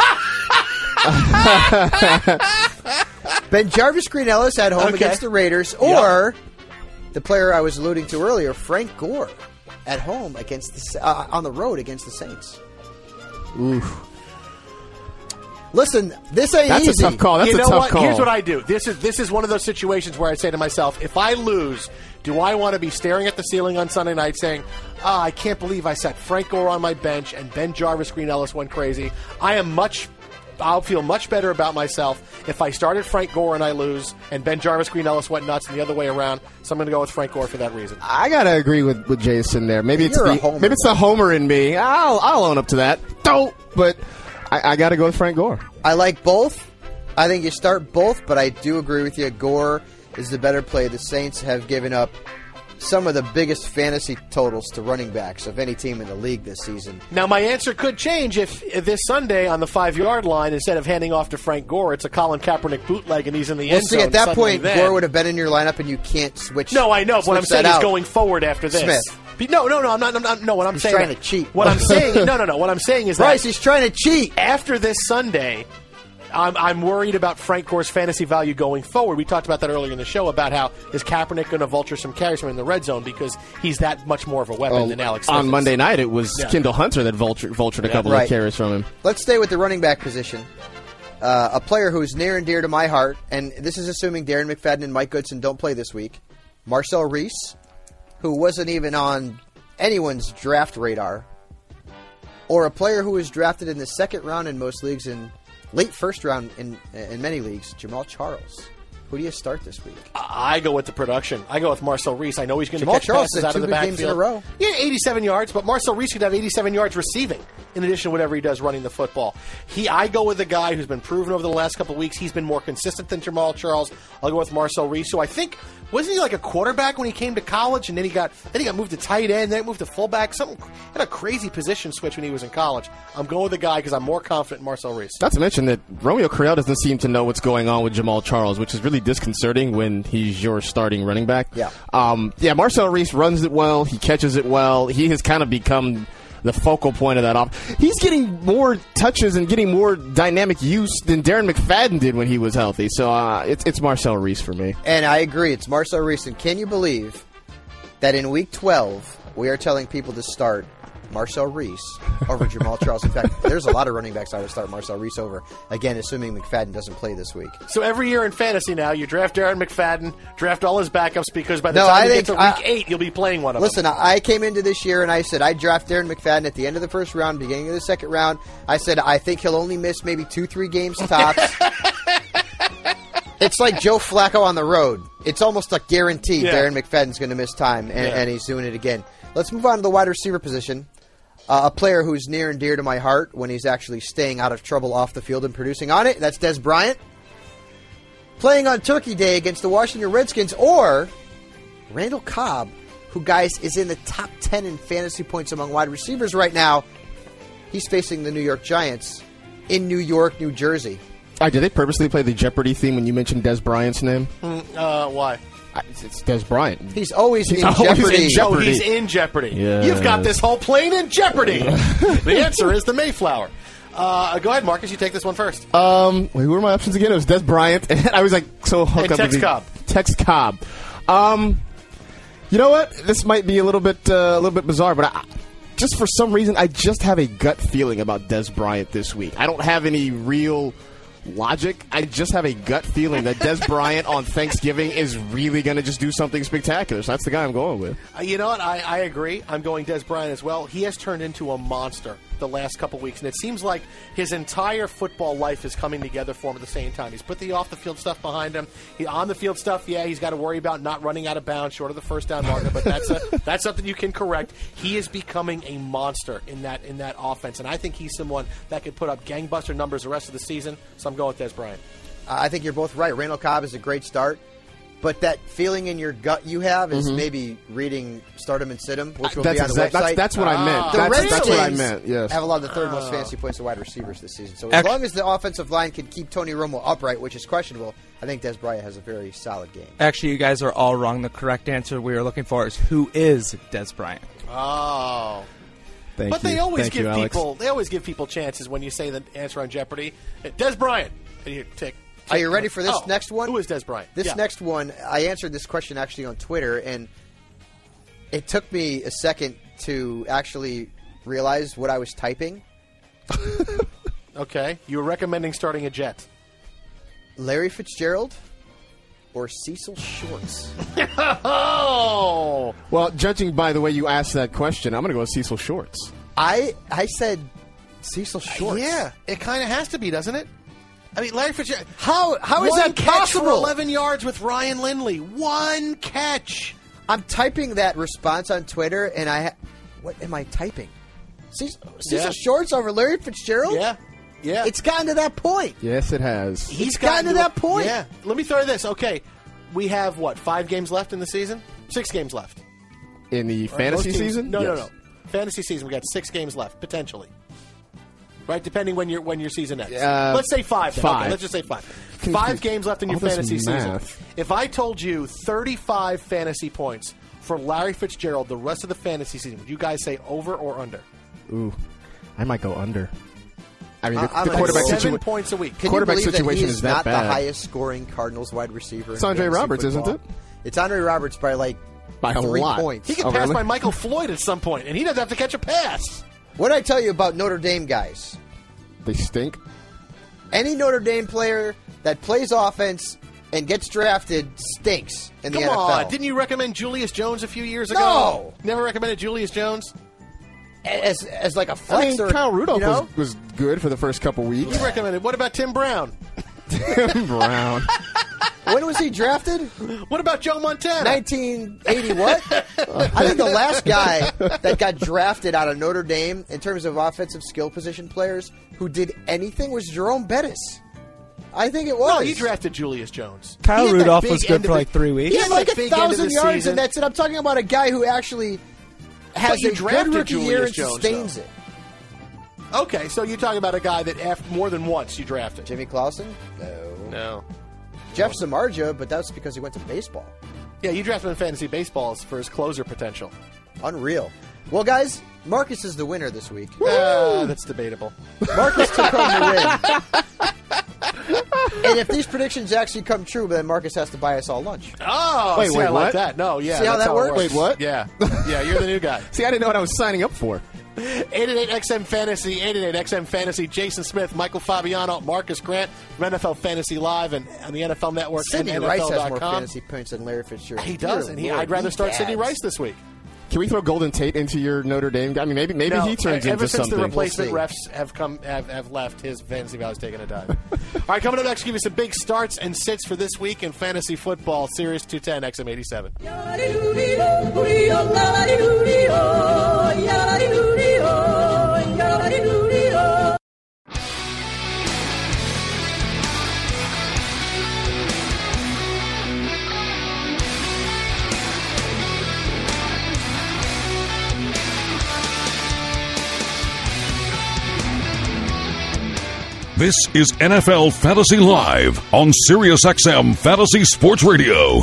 Ben Jarvis Green Ellis at home Okay. against the Raiders, or the player I was alluding to earlier, Frank Gore, at home against the uh, on the road against the Saints. Oof. Listen, this ain't That's easy. a tough call. That's you a know tough what? call. Here's what I do. This is this is one of those situations where I say to myself, if I lose, do I want to be staring at the ceiling on Sunday night saying, ah, I can't believe I sat Frank Gore on my bench and Ben Jarvis Green Ellis went crazy. I am much I'll feel much better about myself if I started Frank Gore and I lose and Ben Jarvis Green Ellis went nuts and the other way around. So I'm going to go with Frank Gore for that reason. I gotta agree with, with Jason there. Maybe it's You're a the homer. maybe it's the homer in me. I'll I'll own up to that. Don't. But I, I gotta go with Frank Gore. I like both. I think you start both, but I do agree with you. Gore is the better play. The Saints have given up some of the biggest fantasy totals to running backs of any team in the league this season. Now, my answer could change if, if this Sunday on the five-yard line, instead of handing off to Frank Gore, it's a Colin Kaepernick bootleg and he's in the Well, end see, zone. at that suddenly point, then- Gore would have been in your lineup, and you can't switch. No, I know. What switch I'm saying that is out. going forward after this. Smith. Be- No, no, no. I'm not. I'm not no, what I'm He's saying. trying to cheat. What I'm saying. No, no, no. What I'm saying is Bryce, that he's trying to cheat. after this Sunday, I'm, I'm worried about Frank Gore's fantasy value going forward. We talked about that earlier in the show about how is Kaepernick going to vulture some carries from him in the red zone because he's that much more of a weapon Well, than Alex Smith on is. Monday night, it was Yeah. Kendall Hunter that vultured, vultured a couple Right. of carries from him. Let's stay with the running back position. Uh, a player who's near and dear to my heart, and this is assuming Darren McFadden and Mike Goodson don't play this week, Marcel Reese, who wasn't even on anyone's draft radar, or a player who was drafted in the second round in most leagues and late first round in in many leagues, Jamal Charles. Who do you start this week? I go with the production. I go with Marcel Reese. I know he's going to Jamal catch Charles passes had out two of the good games in backfield. a row. Yeah, eighty-seven yards, but Marcel Reese could have eighty-seven yards receiving in addition to whatever he does running the football. He, I go with a guy who's been proven over the last couple of weeks. He's been more consistent than Jamal Charles. I'll go with Marcel Reese, who I think wasn't he like a quarterback when he came to college, and then he got then he got moved to tight end, then moved to fullback. Something had a crazy position switch when he was in college. I'm going with the guy because I'm more confident in Marcel Reese. Not to mention that Romeo Crennel doesn't seem to know what's going on with Jamal Charles, which is really disconcerting when he's your starting running back. Yeah, um, yeah. Marcel Reese runs it well. He catches it well. He has kind of become the focal point of that off. He's getting more touches and getting more dynamic use than Darren McFadden did when he was healthy. So uh, it's it's Marcel Reese for me. And I agree, it's Marcel Reese. And can you believe that in Week twelve we are telling people to start Marcel Reese over Jamal Charles? In fact, there's a lot of running backs I would start Marcel Reese over. Again, assuming McFadden doesn't play this week. So every year in fantasy now, you draft Darren McFadden, draft all his backups because by the No, time I you think get to I- week eight, you'll be playing one of Listen, them. I came into this year and I said I'd draft Darren McFadden at the end of the first round, beginning of the second round. I said I think he'll only miss maybe two, three games tops. It's like Joe Flacco on the road. It's almost a guarantee Yeah. Darren McFadden's going to miss time, and, Yeah. and he's doing it again. Let's move on to the wide receiver position. Uh, a player who's near and dear to my heart when he's actually staying out of trouble off the field and producing on it. That's Des Bryant. Playing on Turkey Day against the Washington Redskins, or Randall Cobb, who, guys, is in the top ten in fantasy points among wide receivers right now. He's facing the New York Giants in New York, New Jersey. Uh, did they purposely play the Jeopardy theme when you mentioned Des Bryant's name? Mm, uh, why? I, it's Des Bryant. He's always He's in always Jeopardy. in Jeopardy. Oh, he's in Jeopardy. Yes. You've got this whole plane in Jeopardy. The answer is the Mayflower. Uh, go ahead, Marcus. You take this one first. Um, wait, who were my options again? It was Des Bryant, and I was like so hooked And up Tex with the- Cobb. Tex Cobb. Um, you know what? This might be a little bit uh, a little bit bizarre, but I, just for some reason, I just have a gut feeling about Des Bryant this week. I don't have any real logic. I just have a gut feeling that Des Bryant on Thanksgiving is really going to just do something spectacular. So that's the guy I'm going with. Uh, you know what? I, I agree. I'm going Des Bryant as well. He has turned into a monster the last couple weeks, and it seems like his entire football life is coming together for him at the same time. He's put the off-the-field stuff behind him. He, on the field stuff, yeah, he's got to worry about not running out of bounds short of the first down marker, but that's a, that's something you can correct. He is becoming a monster in that in that offense, and I think he's someone that could put up gangbuster numbers the rest of the season, so I'm going with Des Bryant. I think you're both right. Randall Cobb is a great start. But that feeling in your gut you have is Mhm. maybe reading Start 'em and Sit 'em, which will That's be on the exact- website. that's- that's what I meant. The That's- that's Redskins what I meant, yes. have a lot of the third most Oh. fantasy points to wide receivers this season. So as Act- long as the offensive line can keep Tony Romo upright, which is questionable, I think Des Bryant has a very solid game. Actually, you guys are all wrong. The correct answer we are looking for is who is Des Bryant. Oh. Thank but you. they always Thank give you, Alex. people they always give people chances when you say the answer on Jeopardy. Des Bryant. And you tick. Are you ready for this Oh, next one? Who is Des Bryant? This Yeah. next one, I answered this question actually on Twitter, and it took me a second to actually realize what I was typing. Okay. You were recommending starting a Jet. Larry Fitzgerald or Cecil Shorts? Oh! Well, judging by the way you asked that question, I'm going to go with Cecil Shorts. I I said Cecil Shorts. Yeah, it kind of has to be, doesn't it? I mean, Larry Fitzgerald. How how is One that catch for possible? eleven yards with Ryan Lindley. One catch. I'm typing that response on Twitter, and I ha- what am I typing? Cecil, Cecil Yeah. Shorts over Larry Fitzgerald? Yeah, yeah. It's gotten to that point. Yes, it has. He's It's gotten to that point. Yeah. Let me throw this. Okay, we have what? Five games left in the season. Six games left. In the Right? fantasy Most teams- season? No, no, Yes. no. Fantasy season. We got six games left potentially. Right, depending when your when your season ends. Uh, let's say five. Then. five. Okay, let's just say five. Can- Five can- games left in your all this fantasy season. math. If I told you thirty-five fantasy points for Larry Fitzgerald the rest of the fantasy season, would you guys say over or under? Ooh, I might go under. I mean, I- the, I'm the gonna quarterback go Seven situation. points a week. Can Quarterback you believe situation that he is is that not bad. the highest scoring Cardinals wide receiver? It's in Andre fantasy Roberts, football? isn't it? It's Andre Roberts by like By a three lot. points. He can Oh, pass really? by Michael Floyd at some point, and he doesn't have to catch a pass. What did I tell you about Notre Dame guys? They stink. Any Notre Dame player that plays offense and gets drafted stinks in the Come N F L. on. Didn't you recommend Julius Jones a few years ago? No. Never recommended Julius Jones? as as like a I flex mean, or Kyle Rudolph you know? was, was good for the first couple weeks. You recommended. What about Tim Brown? Tim Brown. When was he drafted? What about Joe Montana? nineteen eighty what? I think the last guy that got drafted out of Notre Dame in terms of offensive skill position players who did anything was Jerome Bettis. I think it was. No, he drafted Julius Jones. Kyle Rudolph was big good end for of like the- three weeks. He had like a big end of the thousand yards, season. and that's it. I'm talking about a guy who actually has But you a good drafted rookie year and Julius Jones, sustains though. it. Okay, so you're talking about a guy that after more than once you drafted. Jimmy Clausen? No. No. Jeff Samardzija, but that's because he went to baseball. Yeah, you drafted him in fantasy baseballs for his closer potential. Unreal. Well, guys, Marcus is the winner this week. Uh, that's debatable. Marcus took home the win. And if these predictions actually come true, then Marcus has to buy us all lunch. Oh, Wait, see, wait, I like what? that. No, yeah. See how that's that it works? Wait, what? Yeah. Yeah, you're the new guy. See, I didn't know what I was signing up for. eight eight eight X M Fantasy, eight eight eight X M Fantasy, Jason Smith, Michael Fabiano, Marcus Grant from N F L Fantasy Live and on the N F L Network Sidney and Rice N F L has dot more com. fantasy points than Larry Fitzgerald. He does, Dear and he, Lord, I'd rather he start Sidney dads. Rice this week. Can we throw Golden Tate into your Notre Dame guy? I mean, maybe maybe No, he turns ever into since something. the replacement We'll refs have come have, have left, his fantasy value's taken a dive. All right, coming up next, give you some big starts and sits for this week in fantasy football. Series two ten X M eighty-seven. This is N F L Fantasy Live on SiriusXM Fantasy Sports Radio.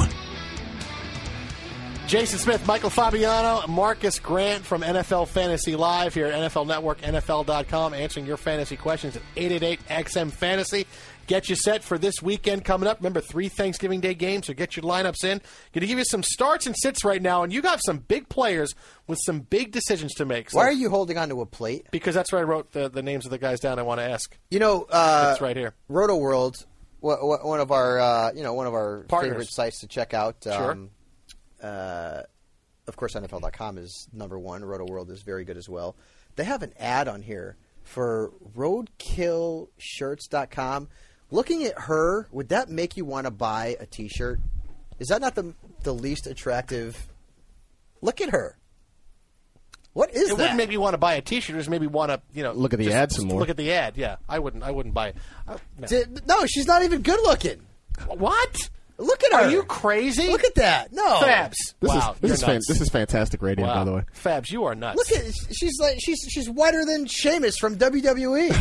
Jason Smith, Michael Fabiano, Marcus Grant from N F L Fantasy Live here at N F L Network, N F L dot com, answering your fantasy questions at eight eight eight X M Fantasy. Get you set for this weekend coming up. Remember, three Thanksgiving Day games, so get your lineups in. Going to give you some starts and sits right now, and you got some big players with some big decisions to make. So, Why are you holding onto a plate? Because that's where I wrote the, the names of the guys down I want to ask. You know, uh, It's right here. Roto World, wh- wh- one of our, uh, you know, one of our Partners. favorite sites to check out. Sure. Um, uh, of course, N F L dot com is number one. Roto World is very good as well. They have an ad on here for roadkill shirts dot com. Looking at her, would that make you want to buy a T-shirt? Is that not the the least attractive? Look at her. What is it that? wouldn't make me want to buy a T-shirt. It just maybe want to, you know, Look at the just- ad some just more. Look at the ad. Yeah, I wouldn't. I wouldn't buy it. Uh, no. Did- no, she's not even good looking. What? Look at her. Are you crazy? Look at that. No. Fabs. This wow, is this you're is fan, nuts. this is fantastic radio, wow. by the way. Fabs, you are nuts. Look at she's like she's she's whiter than Sheamus from W W E.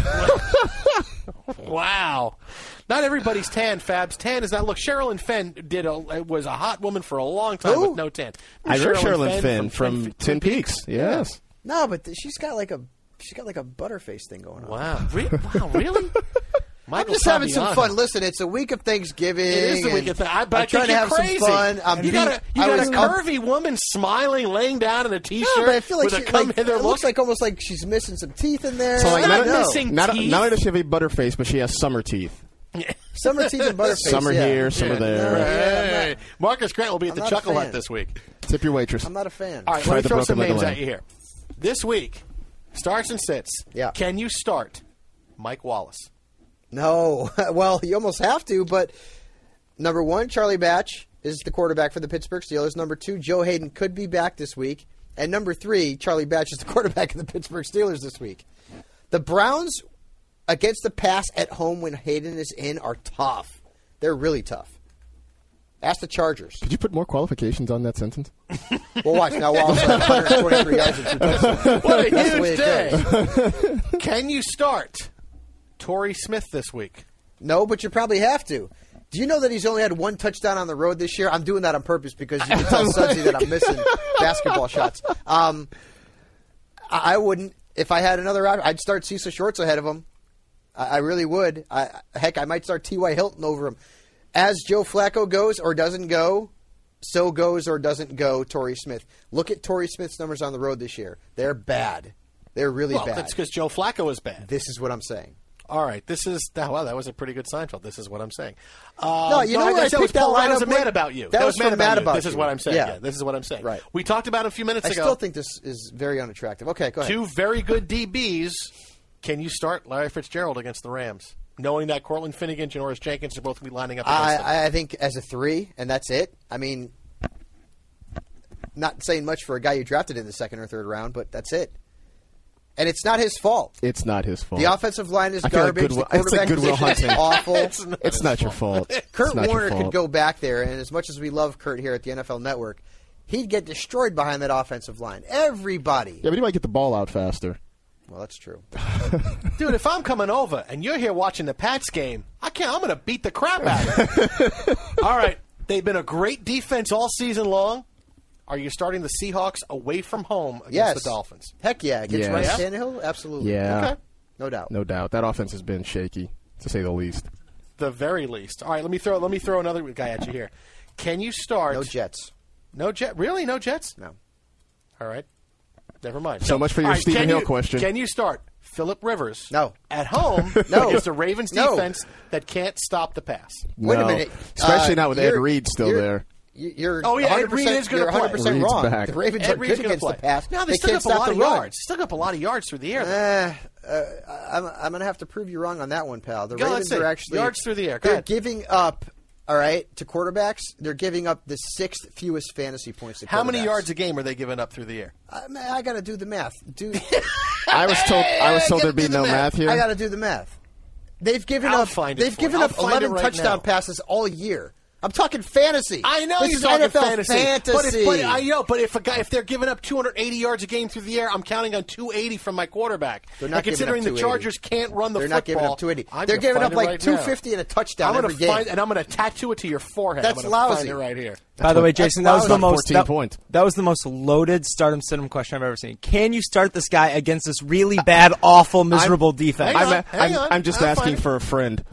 Wow. Not everybody's tan, Fabs. Tan is not. Look, Sherilyn Fenn did a, was a hot woman for a long time Who? with no tan. I know Sherilyn Finn from, from Twin Peaks. Yes. No, but th- she's got like a she's got like a butterface thing going on. Wow. Re- wow, really? I'm Michael just having some Fabiano. fun. Listen, it's a week of Thanksgiving. It is the and week of Thanksgiving. I, but I'm I trying think to you're have crazy. some fun. I'm you being, got a, you I got was a up- curvy woman smiling, laying down in a T-shirt No, but I feel like with she a come like, hither it look. looks like almost like she's missing some teeth in there. So like I not, don't know. missing not, teeth? not only does she have a butterface, but she has summer teeth. Summer teeth and butterface. Some are yeah. here, some Yeah. are there. Yeah, I'm Hey. Marcus Grant will be at I'm the not a Chuckle Hut fan. this week. Tip your waitress. I'm not a fan. All right, Try let me the throw broken some leg names lamb. at you here. This week, starts and sits. Yeah. Can you start Mike Wallace? No. Well, you almost have to, but number one, Charlie Batch is the quarterback for the Pittsburgh Steelers. Number two, Joe Hayden could be back this week. And number three, Charlie Batch is the quarterback of the Pittsburgh Steelers this week. The Browns against the pass at home when Hayden is in are tough. They're really tough. Ask the Chargers. Could you put more qualifications on that sentence? Well, watch. Now Wallace has one hundred twenty-three yards and two touchdowns. What a That's the way huge it day. Can you start Torrey Smith this week? No, but you probably have to. Do you know that he's only had one touchdown on the road this year? I'm doing that on purpose because you can tell Sudsy that I'm missing basketball shots. Um, I, I wouldn't. If I had another option, I'd start Cecil Shorts ahead of him. I, I really would. I, heck, I might start T Y. Hilton over him. As Joe Flacco goes or doesn't go, so goes or doesn't go Torrey Smith. Look at Torrey Smith's numbers on the road this year. They're bad. They're really Well, bad. that's because Joe Flacco is bad. This is what I'm saying. All right, this is well. That was a pretty good Seinfeld. This is what I'm saying. Uh, No, you know I where I guess that was picked that Paul Reynolds lineup and mad with- about you. that was mad from Mad you. About This is You. what I'm saying. Yeah. Yeah, this is what I'm saying. Right. We talked about it a few minutes I ago. still think this is very unattractive. Okay, go ahead. Two very good D Bs. Can you start Larry Fitzgerald against the Rams? knowing that Cortland Finnegan, Janoris Jenkins are both going to be lining up I, against them? I think as a three, and that's it. I mean, not saying much for a guy you drafted in the second or third round, but that's it. And it's not his fault. It's not his fault. The offensive line is I feel like garbage. Goodwill- the it's like quarterback Goodwill position is Hunting. awful. It's not, it's not your fault. Kurt It's not your Warner could fault. go back there, and as much as we love Kurt here at the N F L Network, he'd get destroyed behind that offensive line. Everybody. Yeah, but he might get the ball out faster. Well, that's true. Dude, if I'm coming over and you're here watching the Pats game, I can't. I'm going to beat the crap out of you. All right. They've been a great defense all season long. Are you starting the Seahawks away from home against Yes. the Dolphins? Heck yeah. Against Yes. Ryan Tannehill? Absolutely. Yeah. Okay. No doubt. No doubt. That offense has been shaky, to say the least. The very least. All right, let me throw let me throw another guy at you here. Can you start No Jets. No Jet really? No Jets? No. All right. Never mind. So much for your all right, Stephen can Hill you- question. Can you start Phillip Rivers No. at home No. against the Ravens No. defense that can't stop the pass? Wait a No. minute. Especially Uh, not with Ed you're- Reed still you're- there. You're Oh, yeah, Ed one hundred percent Reed is gonna you're play. one hundred percent Reed's wrong. back. The Ravens Ed are Reed's good gonna against play. the pass. No, they, they still can't got up a stop lot the of run. yards. Still got up a lot of yards through the air. though. Eh, uh, I'm, I'm going to have to prove you wrong on that one, pal. The Go, let's Ravens see. are actually Yards through the air. Go They're ahead. giving up. All right, to quarterbacks, they're giving up the sixth fewest fantasy points to quarterbacks. How many yards a game are they giving up through the air? I, man, I got to do the math, dude. I was told I was told gotta there'd be do the no math here. I got to do the math. They've given I'll up. find it They've for given you. up I'll find it eleven right touchdown now. passes all year. I'm talking fantasy. I know this you're is talking N F L fantasy, fantasy. But, if, but I know, but if a guy if they're giving up two hundred eighty yards a game through the air, I'm counting on two eighty from my quarterback. They're not and considering giving the up Chargers can't run the They're football, not giving up two eighty. I'm They're gonna giving find up like it right two now. fifty and a touchdown I'm gonna every game. find, and I'm going to tattoo it to your forehead. That's I'm gonna lousy. Find it right here. By the way, Jason, that was the most fourteen that, points. that was the most loaded stardom stardom question I've ever seen. Can you start this guy against this really bad, awful, miserable defense? Hang on, I'm, hang I'm, on. I'm just I'll asking find it. for a friend.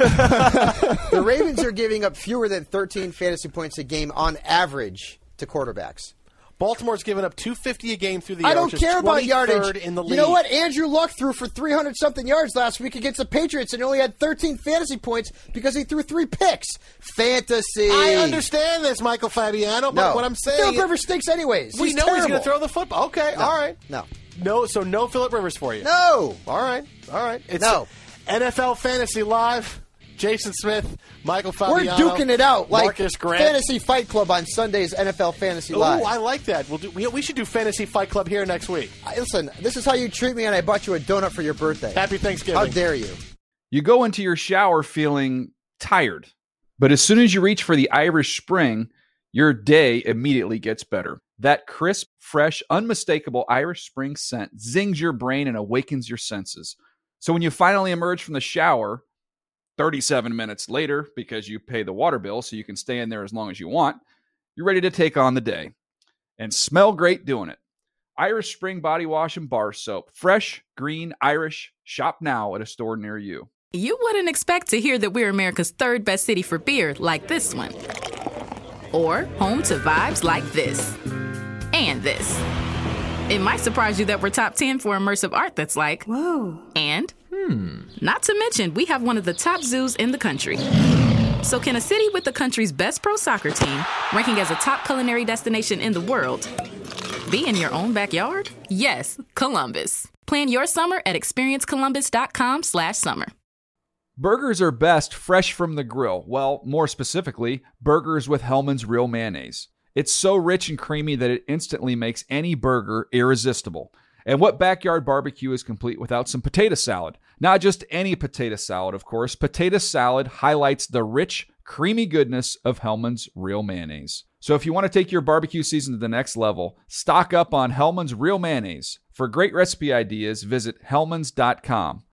The Ravens are giving up fewer than thirteen fantasy points a game on average to quarterbacks. Baltimore's giving up two fifty a game through the air. I don't which is care about twenty-third yardage. in the league. You know what? Andrew Luck threw for three hundred something yards last week against the Patriots and only had thirteen fantasy points because he threw three picks. Fantasy. I understand this, Michael Fabiano, but No. what I'm saying Philip is- Rivers stinks anyways. we He's know he's terrible. going to throw the football. Okay, No. all right. No. No, so no Phillip Rivers for you. No. All right, all right. It's No. N F L Fantasy Live. Jason Smith, Michael We're Fabiano. duking it out like Marcus Grant. Fantasy Fight Club on Sundays, N F L Fantasy Ooh, Live. I like that. We'll do. We, we should do Fantasy Fight Club here next week. I- Listen, this is how you treat me, and I bought you a donut for your birthday. Happy Thanksgiving. How dare you? You go into your shower feeling tired, but as soon as you reach for the Irish Spring, your day immediately gets better. That crisp, fresh, unmistakable Irish Spring scent zings your brain and awakens your senses. So when you finally emerge from the shower, thirty-seven minutes later, because you pay the water bill so you can stay in there as long as you want, you're ready to take on the day. And smell great doing it. Irish Spring Body Wash and Bar Soap. Fresh, green, Irish. Shop now at a store near you. You wouldn't expect to hear that we're America's third best city for beer like this one. Or home to vibes like this. And this. It might surprise you that we're top ten for immersive art that's like, whoa. And, hmm. Not to mention, we have one of the top zoos in the country. So can a city with the country's best pro soccer team, ranking as a top culinary destination in the world, be in your own backyard? Yes, Columbus. Plan your summer at experience columbus dot com slash summer. Burgers are best fresh from the grill. Well, more specifically, burgers with Hellmann's Real Mayonnaise. It's so rich and creamy that it instantly makes any burger irresistible. And what backyard barbecue is complete without some potato salad? Not just any potato salad, of course. Potato salad highlights the rich, creamy goodness of Hellmann's Real Mayonnaise. So if you want to take your barbecue season to the next level, stock up on Hellmann's Real Mayonnaise. For great recipe ideas, visit hellmans dot com.